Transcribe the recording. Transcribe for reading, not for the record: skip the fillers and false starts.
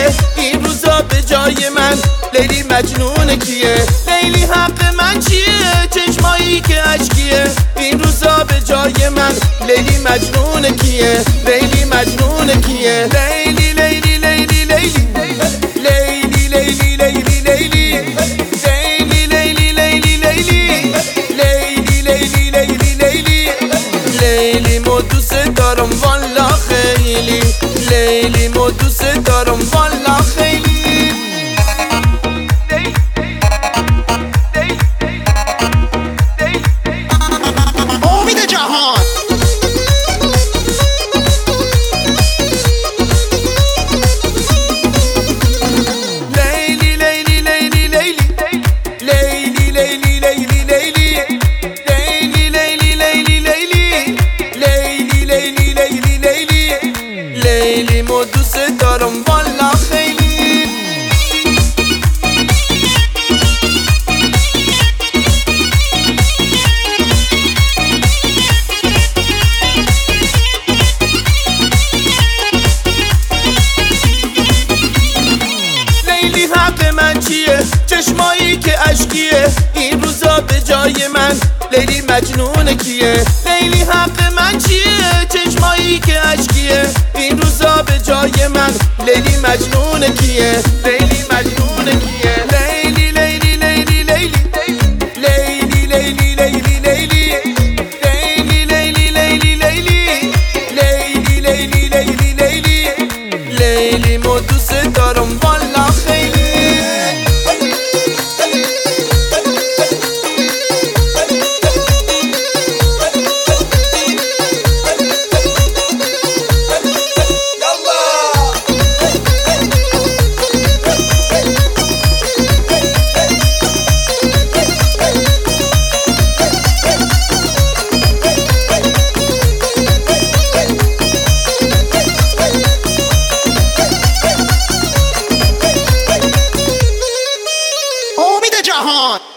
کیه این روزا به جای من؟ لیلی مجنون کیه؟ لیلی حق من چیه؟ چشمایی که اشکیه این روزا به جای من؟ لیلی مجنون کیه؟ لیلی مجنون کیه؟ لیلی لیلی لیلی لیلی لیلی لیلی لیلی لیلی لیلی مو دوست دارم والا خیلی، لیلی مو دوست دارم والا خیلی. امید جهان لیلی لیلی لیلی لیلی لیلی لیلی لیلی لیلی مو دوست دارم والا خیلی. لیلی حق من چیه؟ چشمایی که اشکیه این روزا به جای من؟ لیلی مجنون کیه؟ لیلی حق من چیه؟ چشمایی که اشکیه این روزا به جای من؟ لیلی مجنون کیه؟ لیلی مجنون کیه؟ لیلی لیلی لیلی لیلی لیلی لیلی لیلی لیلی لیلی لیلی لیلی لیلی لیلی مو دوست دارم والا خیلی. امید جهان